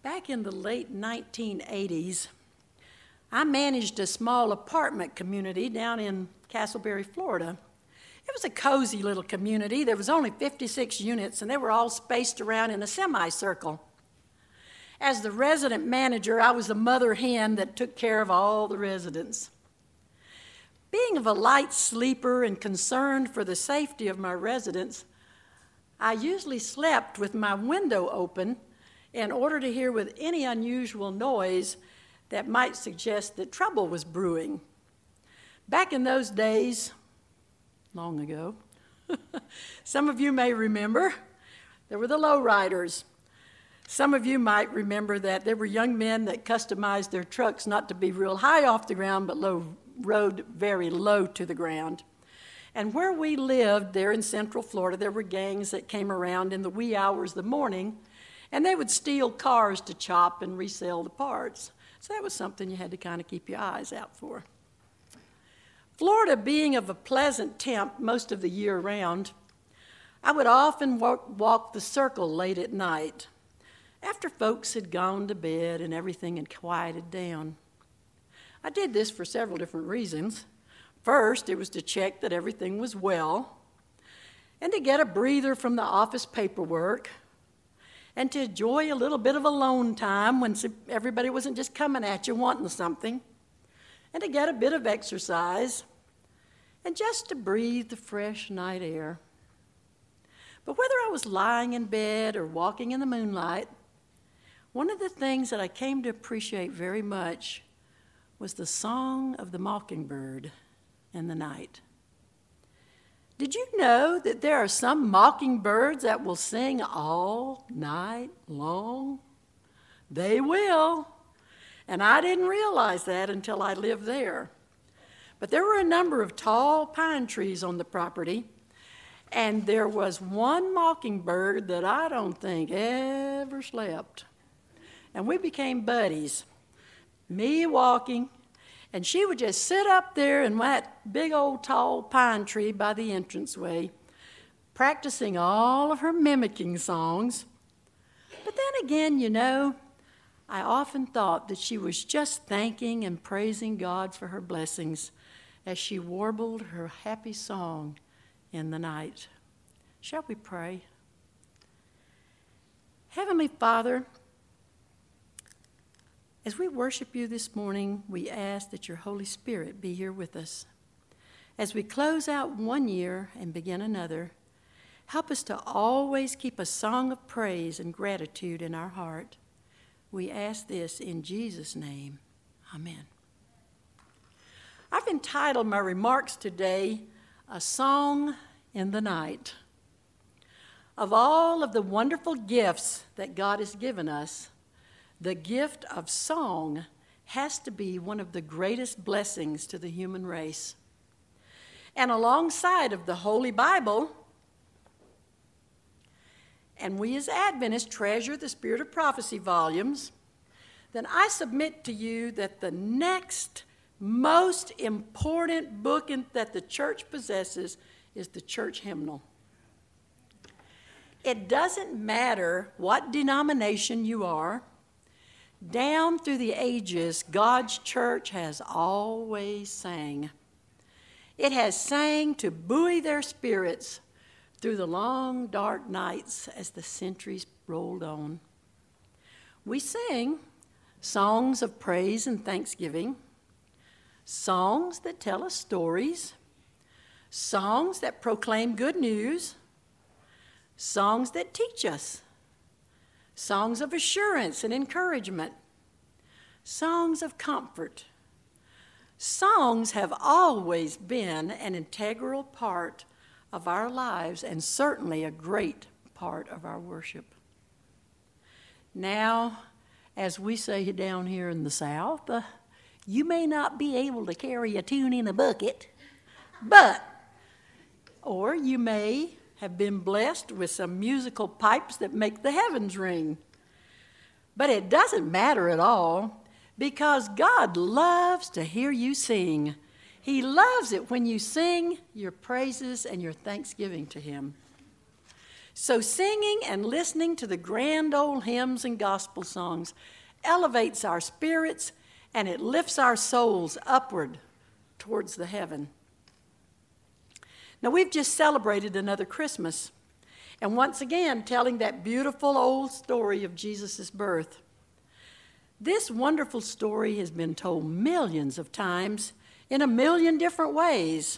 Back in the late 1980s, I managed a small apartment community down in Castleberry, Florida. It was a cozy little community. There was only 56 units, and they were all spaced around in a semicircle. As the resident manager, I was the mother hen that took care of all the residents. Being of a light sleeper and concerned for the safety of my residents, I usually slept with my window open in order to hear with any unusual noise that might suggest that trouble was brewing. Back in those days, long ago, some of you may remember, there were the lowriders. Some of you might remember that there were young men that customized their trucks not to be real high off the ground, but rode very low to the ground. And where we lived there in Central Florida, there were gangs that came around in the wee hours of the morning, and they would steal cars to chop and resell the parts. So that was something you had to kind of keep your eyes out for. Florida being of a pleasant temp most of the year round, I would often walk the circle late at night after folks had gone to bed and everything had quieted down. I did this for several different reasons. First, it was to check that everything was well, and to get a breather from the office paperwork, and to enjoy a little bit of alone time when everybody wasn't just coming at you wanting something, and to get a bit of exercise, and just to breathe the fresh night air. But whether I was lying in bed or walking in the moonlight, one of the things that I came to appreciate very much was the song of the mockingbird in the night. Did you know that there are some mockingbirds that will sing all night long? They will. And I didn't realize that until I lived there. But there were a number of tall pine trees on the property, and there was one mockingbird that I don't think ever slept. And we became buddies, me walking, and she would just sit up there in that big old tall pine tree by the entranceway, practicing all of her mimicking songs. But then again, you know, I often thought that she was just thanking and praising God for her blessings as she warbled her happy song in the night. Shall we pray? Heavenly Father, as we worship you this morning, we ask that your Holy Spirit be here with us. As we close out one year and begin another, help us to always keep a song of praise and gratitude in our heart. We ask this in Jesus' name. Amen. I've entitled my remarks today, A Song in the Night. Of all of the wonderful gifts that God has given us, the gift of song has to be one of the greatest blessings to the human race. And alongside of the Holy Bible, and we as Adventists treasure the Spirit of Prophecy volumes, then I submit to you that the next most important book that the church possesses is the church hymnal. It doesn't matter what denomination you are. Down through the ages, God's church has always sang. It has sang to buoy their spirits through the long, dark nights as the centuries rolled on. We sing songs of praise and thanksgiving, songs that tell us stories, songs that proclaim good news, songs that teach us, songs of assurance and encouragement, songs of comfort. Songs have always been an integral part of our lives and certainly a great part of our worship. Now, as we say down here in the South, you may not be able to carry a tune in a bucket, or you may have been blessed with some musical pipes that make the heavens ring. But it doesn't matter at all, because God loves to hear you sing. He loves it when you sing your praises and your thanksgiving to him. So singing and listening to the grand old hymns and gospel songs elevates our spirits and it lifts our souls upward towards the heaven. Now, we've just celebrated another Christmas, and once again telling that beautiful old story of Jesus' birth. This wonderful story has been told millions of times in a million different ways,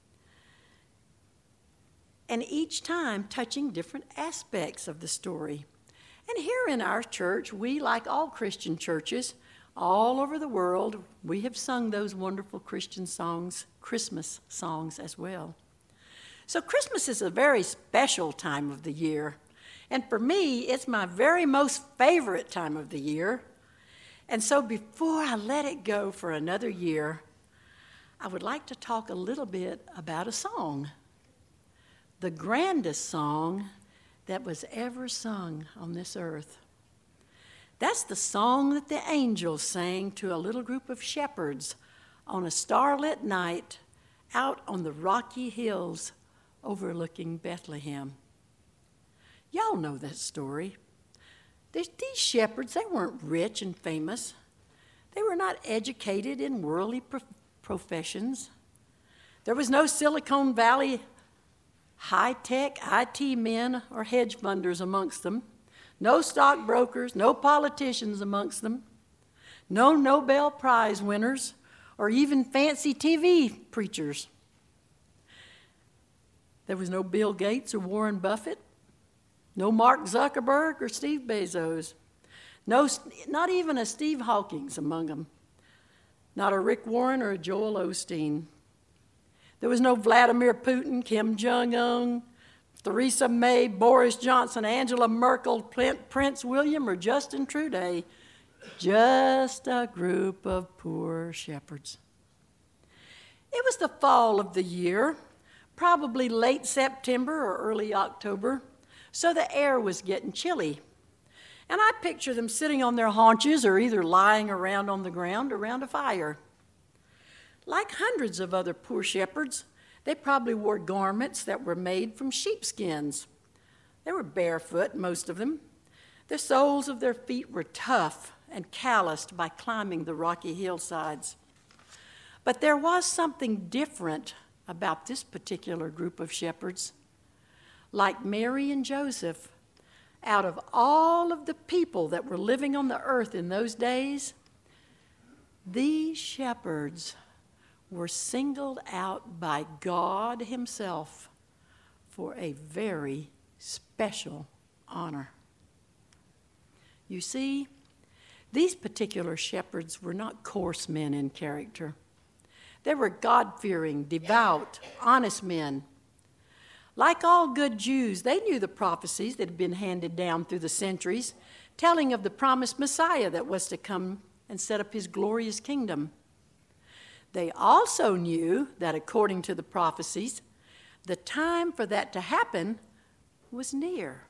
and each time touching different aspects of the story. And here in our church, we, like all Christian churches all over the world, we have sung those wonderful Christian songs, Christmas songs as well. So Christmas is a very special time of the year, and for me, it's my very most favorite time of the year. And so before I let it go for another year, I would like to talk a little bit about a song, the grandest song that was ever sung on this earth. That's the song that the angels sang to a little group of shepherds on a starlit night out on the rocky hills overlooking Bethlehem. Y'all know that story. These shepherds, they weren't rich and famous. They were not educated in worldly professions. There was no Silicon Valley high-tech IT men or hedge funders amongst them, no stockbrokers, no politicians amongst them, no Nobel Prize winners, or even fancy TV preachers. There was no Bill Gates or Warren Buffett, no Mark Zuckerberg or Steve Bezos, not even a Steve Hawkins among them, not a Rick Warren or a Joel Osteen. There was no Vladimir Putin, Kim Jong-un, Theresa May, Boris Johnson, Angela Merkel, Prince William, or Justin Trudeau. Just a group of poor shepherds. It was the fall of the year, probably late September or early October, so the air was getting chilly. And I picture them sitting on their haunches or either lying around on the ground around a fire. Like hundreds of other poor shepherds, they probably wore garments that were made from sheepskins. They were barefoot, most of them. The soles of their feet were tough and calloused by climbing the rocky hillsides. But there was something different about this particular group of shepherds. Like Mary and Joseph, out of all of the people that were living on the earth in those days, these shepherds were singled out by God Himself for a very special honor. You see, these particular shepherds were not coarse men in character. They were God-fearing, devout, honest men. Like all good Jews, they knew the prophecies that had been handed down through the centuries, telling of the promised Messiah that was to come and set up His glorious kingdom. They also knew that according to the prophecies, the time for that to happen was near.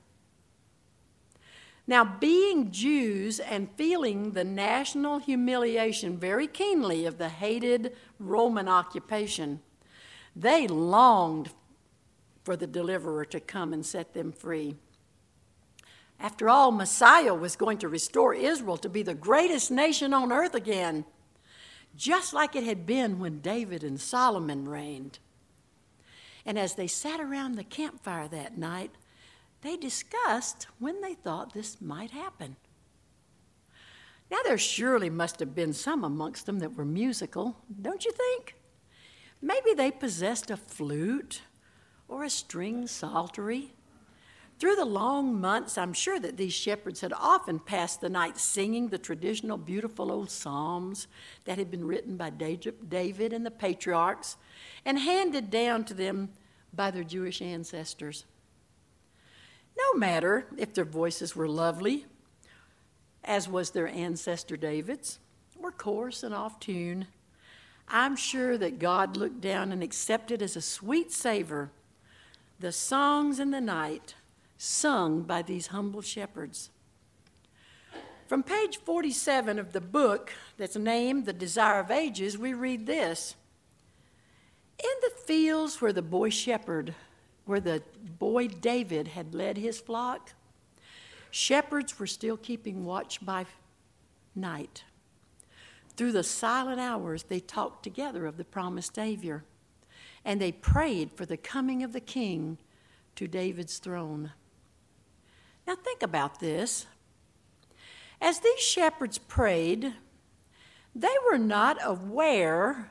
Now, being Jews and feeling the national humiliation very keenly of the hated Roman occupation, they longed for the deliverer to come and set them free. After all, Messiah was going to restore Israel to be the greatest nation on earth again, just like it had been when David and Solomon reigned. And as they sat around the campfire that night, they discussed when they thought this might happen. Now, there surely must have been some amongst them that were musical, don't you think? Maybe they possessed a flute or a string psaltery. Through the long months, I'm sure that these shepherds had often passed the night singing the traditional beautiful old psalms that had been written by David and the patriarchs and handed down to them by their Jewish ancestors. No matter if their voices were lovely, as was their ancestor David's, or coarse and off tune, I'm sure that God looked down and accepted as a sweet savor the songs in the night sung by these humble shepherds. From page 47 of the book that's named The Desire of Ages, we read this. In the fields where the boy shepherd where the boy David had led his flock, shepherds were still keeping watch by night. Through the silent hours, they talked together of the promised Savior, and they prayed for the coming of the King to David's throne. Now think about this. As these shepherds prayed, they were not aware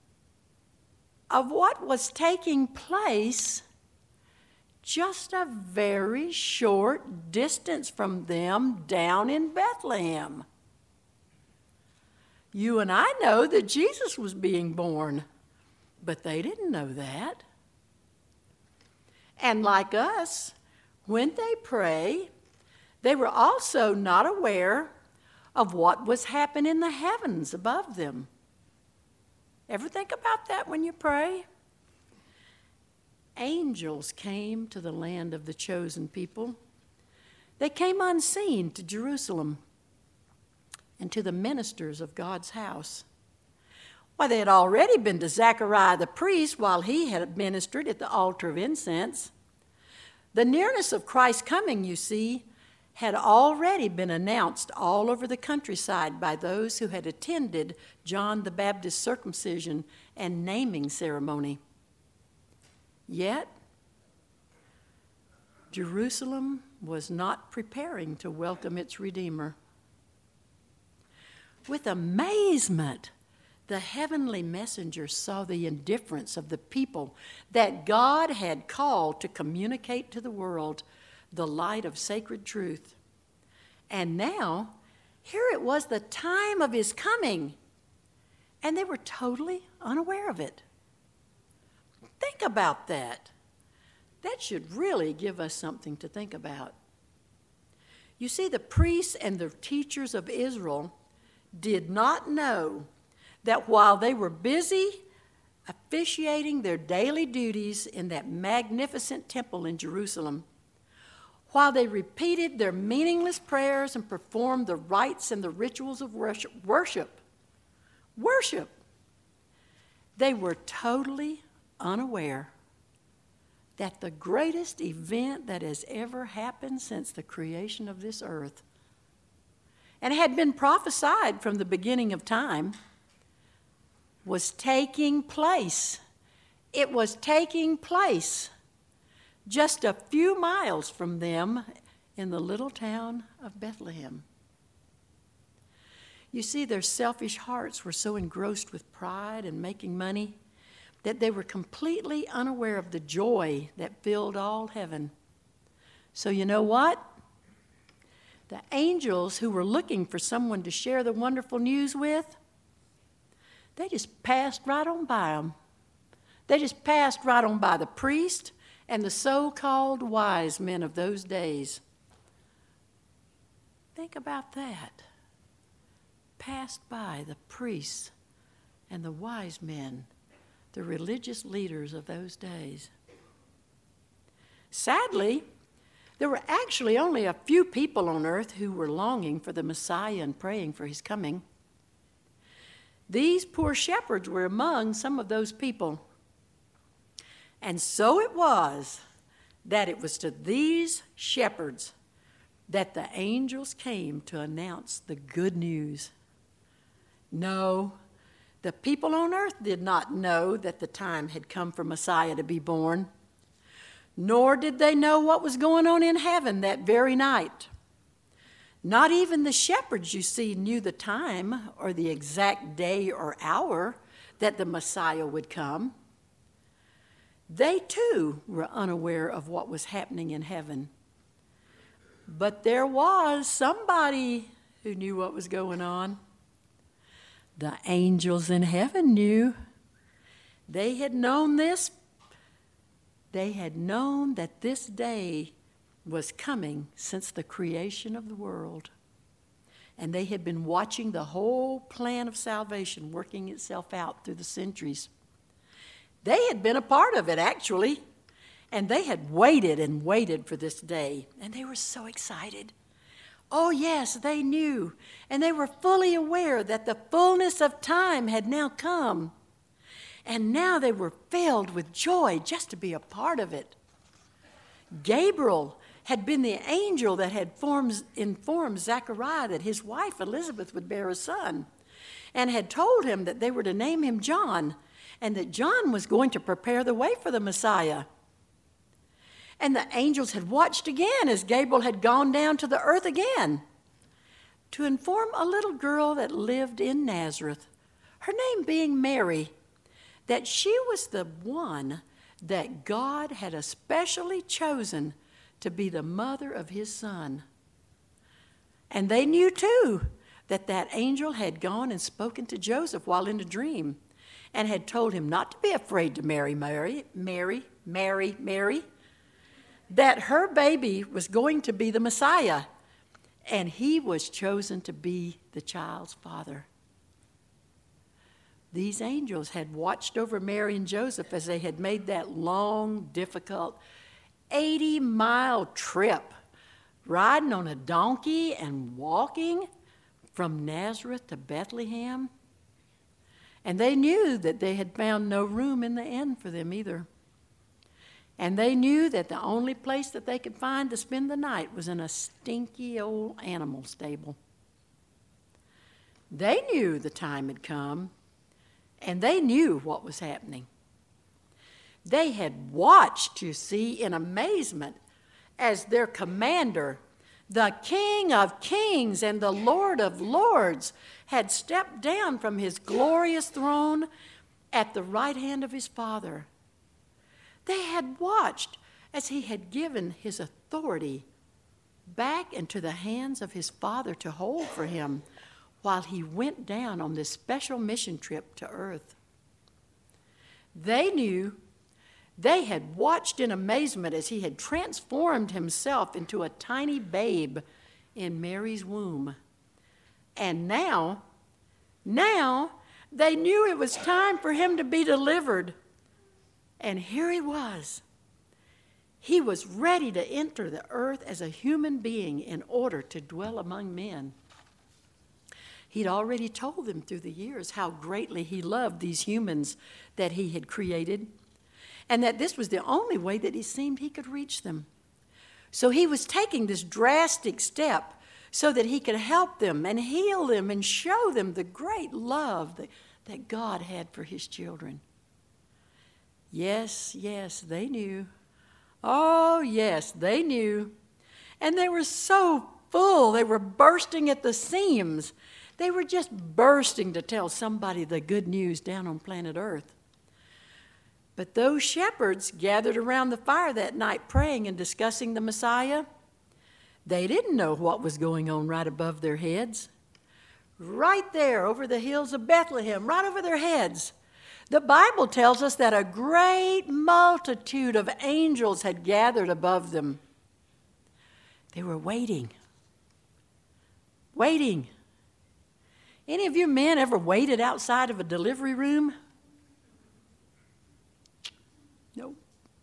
of what was taking place just a very short distance from them down in Bethlehem. You and I know that Jesus was being born, but they didn't know that. And like us, when they pray, they were also not aware of what was happening in the heavens above them. Ever think about that when you pray? Angels came to the land of the chosen people. They came unseen to Jerusalem and to the ministers of God's house. Why, they had already been to Zechariah the priest while he had ministered at the altar of incense. The nearness of Christ's coming, you see, had already been announced all over the countryside by those who had attended John the Baptist's circumcision and naming ceremony. Yet, Jerusalem was not preparing to welcome its Redeemer. With amazement, the heavenly messenger saw the indifference of the people that God had called to communicate to the world the light of sacred truth. And now, here it was the time of his coming, and they were totally unaware of it. Think about that. That should really give us something to think about. You see, the priests and the teachers of Israel did not know that while they were busy officiating their daily duties in that magnificent temple in Jerusalem, while they repeated their meaningless prayers and performed the rites and the rituals of worship, they were totally unaware that the greatest event that has ever happened since the creation of this earth, and had been prophesied from the beginning of time, was taking place. It was taking place just a few miles from them in the little town of Bethlehem. You see, their selfish hearts were so engrossed with pride and making money that they were completely unaware of the joy that filled all heaven. So you know what? The angels who were looking for someone to share the wonderful news with, they just passed right on by them. They just passed right on by the priest and the so-called wise men of those days. Think about that. Passed by the priests and the wise men, the religious leaders of those days. Sadly, there were actually only a few people on earth who were longing for the Messiah and praying for his coming. These poor shepherds were among some of those people. And so it was that it was to these shepherds that the angels came to announce the good news. No, the people on earth did not know that the time had come for Messiah to be born, nor did they know what was going on in heaven that very night. Not even the shepherds, you see, knew the time or the exact day or hour that the Messiah would come. They too were unaware of what was happening in heaven. But there was somebody who knew what was going on. The angels in heaven knew. They had known this. They had known that this day was coming since the creation of the world. And they had been watching the whole plan of salvation working itself out through the centuries. They had been a part of it, actually, and they had waited and waited for this day, and they were so excited. Oh, yes, they knew, and they were fully aware that the fullness of time had now come, and now they were filled with joy just to be a part of it. Gabriel had been the angel that had informed Zechariah that his wife Elizabeth would bear a son, and had told him that they were to name him John, and that John was going to prepare the way for the Messiah. And the angels had watched again as Gabriel had gone down to the earth again to inform a little girl that lived in Nazareth, her name being Mary, that she was the one that God had especially chosen to be the mother of his son. And they knew too that that angel had gone and spoken to Joseph while in a dream and had told him not to be afraid to marry Mary, that her baby was going to be the Messiah, and he was chosen to be the child's father. These angels had watched over Mary and Joseph as they had made that long, difficult 80-mile trip, riding on a donkey and walking from Nazareth to Bethlehem. And they knew that they had found no room in the inn for them either. And they knew that the only place that they could find to spend the night was in a stinky old animal stable. They knew the time had come, and they knew what was happening. They had watched, you see, in amazement as their commander, the King of Kings and the Lord of Lords, had stepped down from his glorious throne at the right hand of his Father. They had watched as he had given his authority back into the hands of his Father to hold for him while he went down on this special mission trip to earth. They knew, they had watched in amazement as he had transformed himself into a tiny babe in Mary's womb. And now they knew it was time for him to be delivered. And here he was. He was ready to enter the earth as a human being in order to dwell among men. He'd already told them through the years how greatly he loved these humans that he had created, and that this was the only way that he seemed he could reach them. So he was taking this drastic step so that he could help them and heal them and show them the great love that God had for his children. Yes, they knew. Oh, yes, they knew. And they were so full, they were bursting at the seams. They were just bursting to tell somebody the good news down on planet Earth. But those shepherds gathered around the fire that night praying and discussing the Messiah. They didn't know what was going on right above their heads. Right there over the hills of Bethlehem, right over their heads. The Bible tells us that a great multitude of angels had gathered above them. They were waiting. Waiting. Any of you men ever waited outside of a delivery room? No.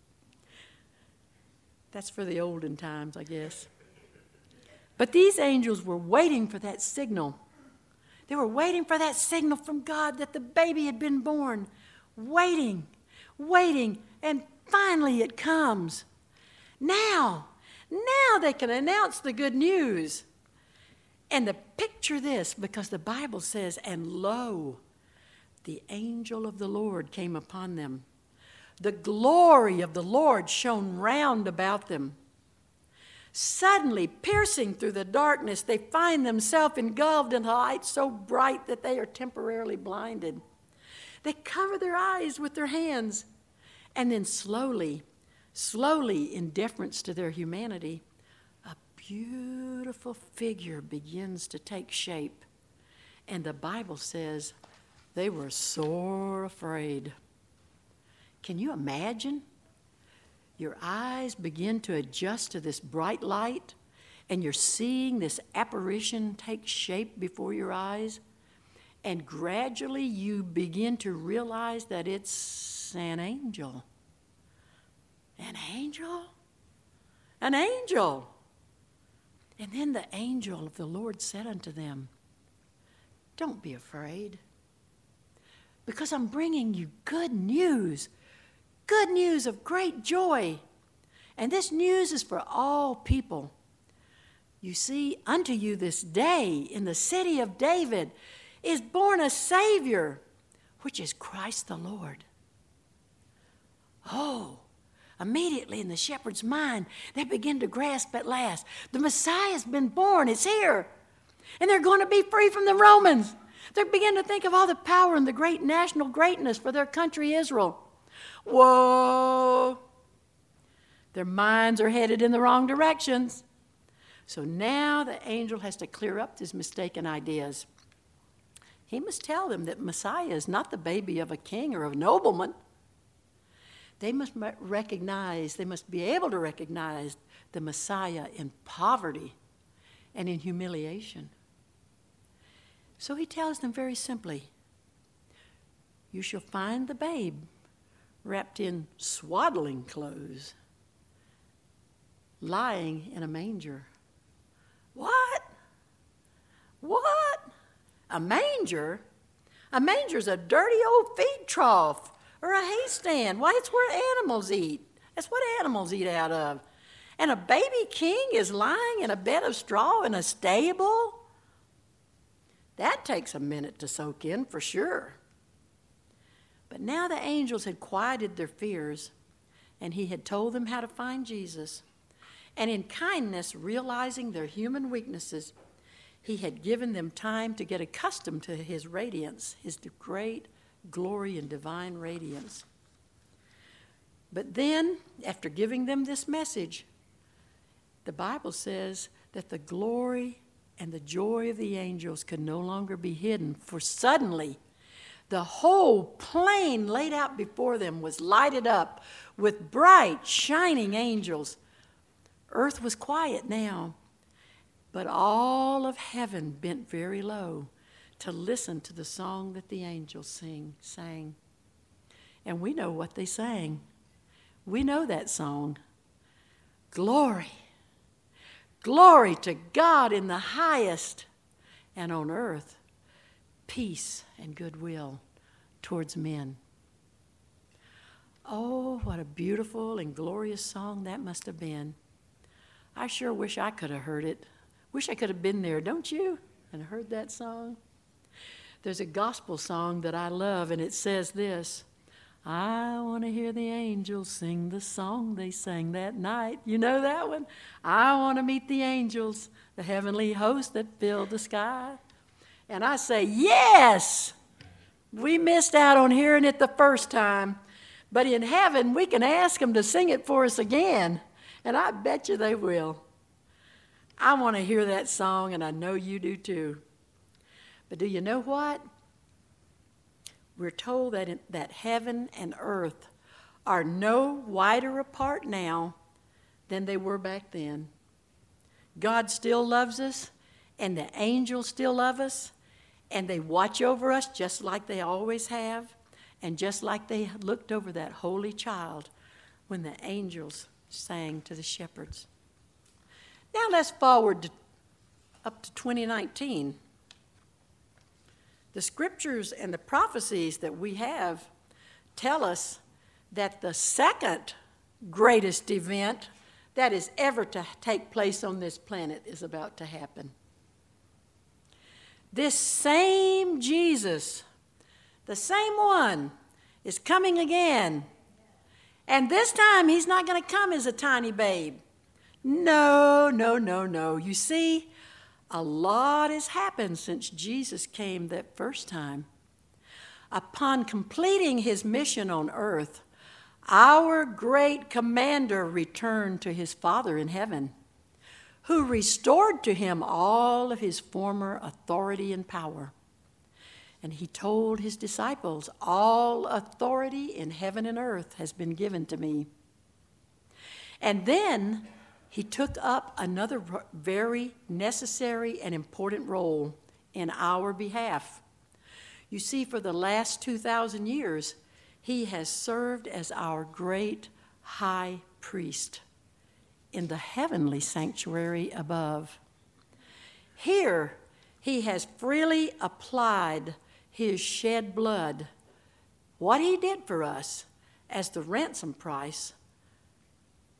That's for the olden times, I guess. But these angels were waiting for that signal. They were waiting for that signal from God that the baby had been born. Waiting, and finally it comes. Now they can announce the good news. And picture this, because the Bible says, and lo, the angel of the Lord came upon them. The glory of the Lord shone round about them. Suddenly, piercing through the darkness, they find themselves engulfed in a light so bright that they are temporarily blinded. They cover their eyes with their hands, and then slowly, in deference to their humanity, a beautiful figure begins to take shape. And the Bible says they were sore afraid. Can you imagine? Your eyes begin to adjust to this bright light, and you're seeing this apparition take shape before your eyes, and gradually you begin to realize that it's an angel. An angel? An angel! And then the angel of the Lord said unto them, don't be afraid, because I'm bringing you good news of great joy. And this news is for all people. You see, unto you this day in the city of David is born a Savior, which is Christ the Lord. Oh, immediately in the shepherd's mind, they begin to grasp at last. The Messiah's been born. It's here. And they're going to be free from the Romans. They begin to think of all the power and the great national greatness for their country, Israel. Whoa! Their minds are headed in the wrong directions. So now the angel has to clear up these mistaken ideas. He must tell them that Messiah is not the baby of a king or a nobleman. They must recognize, they must be able to recognize the Messiah in poverty and in humiliation. So he tells them very simply, you shall find the babe wrapped in swaddling clothes, lying in a manger. What? What? A manger? A manger's a dirty old feed trough or a hay stand. Why, it's where animals eat. That's what animals eat out of. And a baby king is lying in a bed of straw in a stable? That takes a minute to soak in for sure. But now the angels had quieted their fears, and he had told them how to find Jesus. And in kindness, realizing their human weaknesses, he had given them time to get accustomed to his radiance, his great glory and divine radiance. But then, after giving them this message, the Bible says that the glory and the joy of the angels could no longer be hidden, for suddenly the whole plain laid out before them was lighted up with bright, shining angels. Earth was quiet now, but all of heaven bent very low to listen to the song that the angels sang. And we know what they sang. We know that song. Glory, glory to God in the highest, and on earth, peace and goodwill towards men. Oh, what a beautiful and glorious song that must have been. I sure wish I could have heard it. Wish I could have been there, don't you? And heard that song. There's a gospel song that I love, and it says this: I want to hear the angels sing the song they sang that night. You know that one? I want to meet the angels, the heavenly host that filled the sky. And I say, yes! We missed out on hearing it the first time, but in heaven we can ask them to sing it for us again, and I bet you they will. I want to hear that song, and I know you do too. But do you know what? We're told that heaven and earth are no wider apart now than they were back then. God still loves us, and the angels still love us, and they watch over us just like they always have, and just like they looked over that holy child when the angels sang to the shepherds. Now let's forward up to 2019. The scriptures and the prophecies that we have tell us that the second greatest event that is ever to take place on this planet is about to happen. This same Jesus, the same one, is coming again. And this time he's not going to come as a tiny babe. No, no, no, no. You see, a lot has happened since Jesus came that first time. Upon completing his mission on earth, our great commander returned to his Father in heaven, who restored to him all of his former authority and power. And he told his disciples, all authority in heaven and earth has been given to me. And then he took up another very necessary and important role in our behalf. You see, for the last 2,000 years, he has served as our great high priest in the heavenly sanctuary above. Here, he has freely applied his shed blood, what he did for us as the ransom price,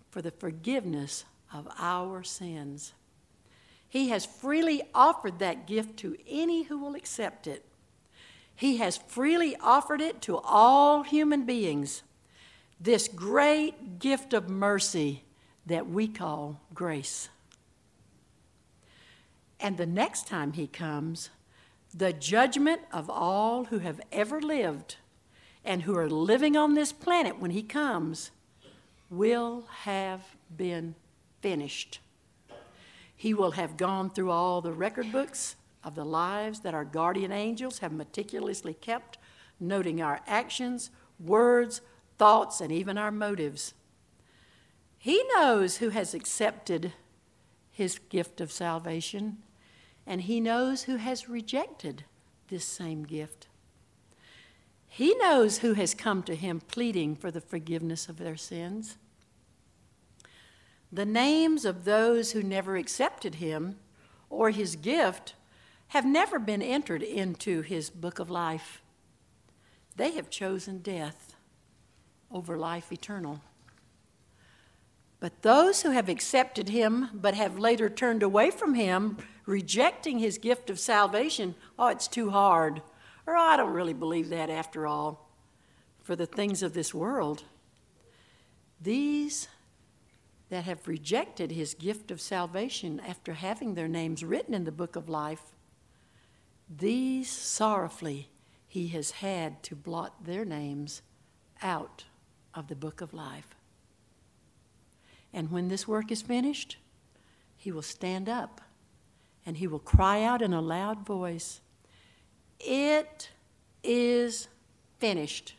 for the forgiveness of our sins. He has freely offered that gift to any who will accept it. He has freely offered it to all human beings, this great gift of mercy that we call grace. And the next time he comes, the judgment of all who have ever lived and who are living on this planet when he comes will have been finished. He will have gone through all the record books of the lives that our guardian angels have meticulously kept, noting our actions, words, thoughts, and even our motives. He knows who has accepted his gift of salvation, and he knows who has rejected this same gift. He knows who has come to him pleading for the forgiveness of their sins. The names of those who never accepted him or his gift have never been entered into his book of life. They have chosen death over life eternal. But those who have accepted him but have later turned away from him, rejecting his gift of salvation, it's too hard, or I don't really believe that after all, for the things of this world. These that have rejected his gift of salvation after having their names written in the book of life, these sorrowfully he has had to blot their names out of the book of life. And when this work is finished, he will stand up and he will cry out in a loud voice, "It is finished.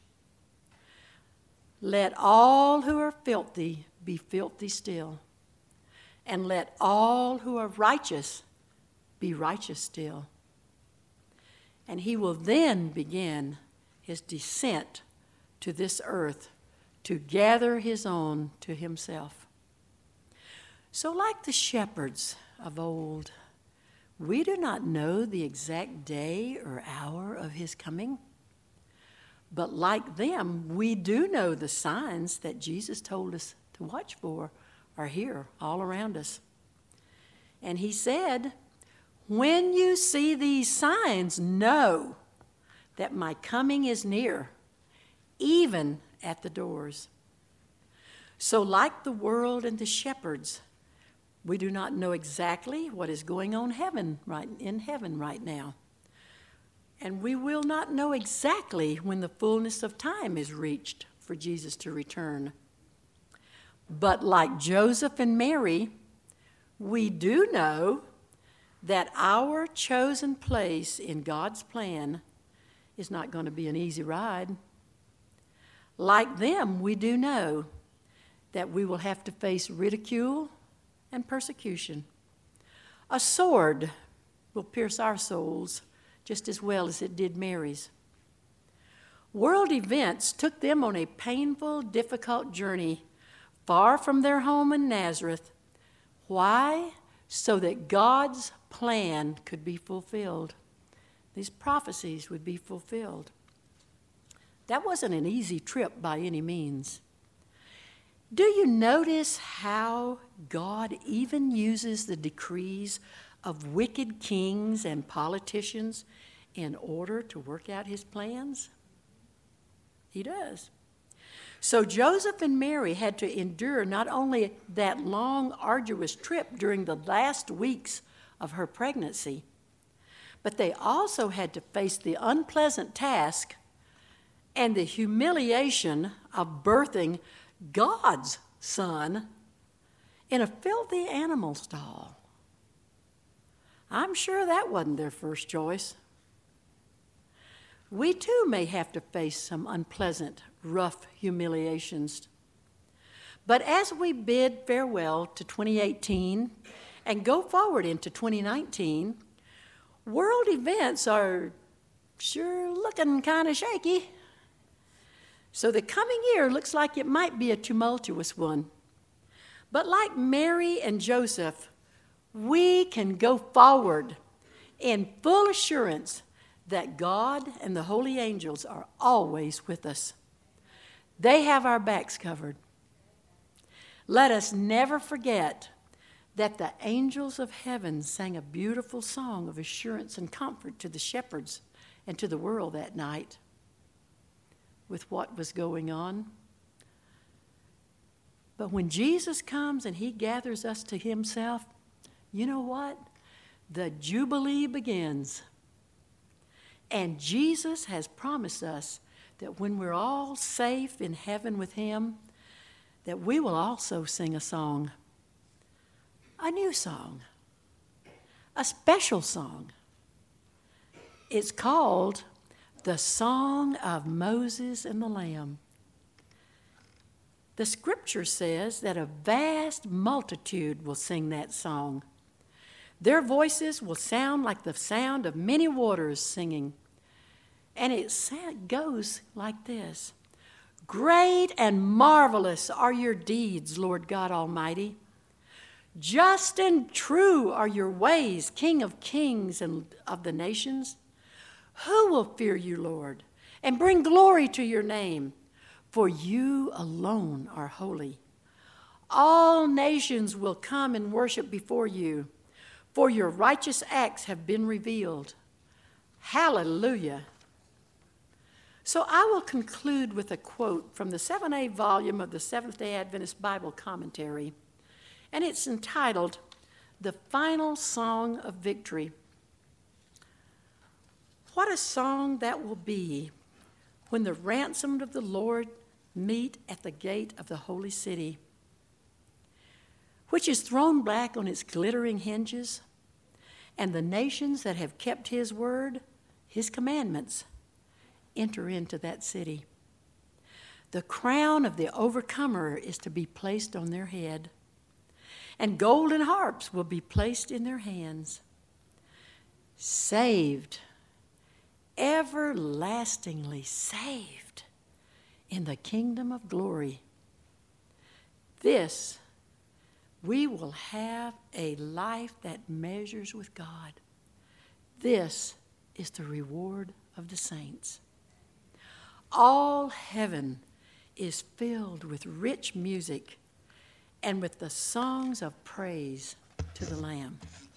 Let all who are filthy be filthy still, and let all who are righteous be righteous still." And he will then begin his descent to this earth to gather his own to himself. So like the shepherds of old, we do not know the exact day or hour of his coming. But like them, we do know the signs that Jesus told us to watch for are here all around us. And he said, "When you see these signs, know that my coming is near, even at the doors." So like the world and the shepherds, we do not know exactly what is going on in heaven right now. And we will not know exactly when the fullness of time is reached for Jesus to return. But like Joseph and Mary, we do know that our chosen place in God's plan is not going to be an easy ride. Like them, we do know that we will have to face ridicule and persecution. A sword will pierce our souls just as well as it did Mary's. World events took them on a painful, difficult journey far from their home in Nazareth. Why? So that God's plan could be fulfilled. These prophecies would be fulfilled. That wasn't an easy trip by any means. Do you notice how God even uses the decrees of wicked kings and politicians in order to work out his plans? He does. So Joseph and Mary had to endure not only that long, arduous trip during the last weeks of her pregnancy, but they also had to face the unpleasant task and the humiliation of birthing God's son in a filthy animal stall. I'm sure that wasn't their first choice. We too may have to face some unpleasant, rough humiliations. But as we bid farewell to 2018 and go forward into 2019, world events are sure looking kind of shaky. So the coming year looks like it might be a tumultuous one. But like Mary and Joseph, we can go forward in full assurance that God and the holy angels are always with us. They have our backs covered. Let us never forget that the angels of heaven sang a beautiful song of assurance and comfort to the shepherds and to the world that night with what was going on. But when Jesus comes and he gathers us to himself, you know what? The Jubilee begins. And Jesus has promised us that when we're all safe in heaven with him, that we will also sing a song, a new song, a special song. It's called the Song of Moses and the Lamb. The scripture says that a vast multitude will sing that song. Their voices will sound like the sound of many waters singing. And it goes like this. Great and marvelous are your deeds, Lord God Almighty. Just and true are your ways, King of kings and of the nations. Who will fear you, Lord, and bring glory to your name? For you alone are holy. All nations will come and worship before you, for your righteous acts have been revealed. Hallelujah. So I will conclude with a quote from the 7A volume of the Seventh-day Adventist Bible Commentary, and it's entitled, The Final Song of Victory. What a song that will be when the ransomed of the Lord meet at the gate of the holy city, which is thrown back on its glittering hinges, and the nations that have kept his word, his commandments, enter into that city. The crown of the overcomer is to be placed on their head, and golden harps will be placed in their hands. Saved, everlastingly saved in the kingdom of glory. This, we will have a life that measures with God. This is the reward of the saints. All heaven is filled with rich music and with the songs of praise to the Lamb.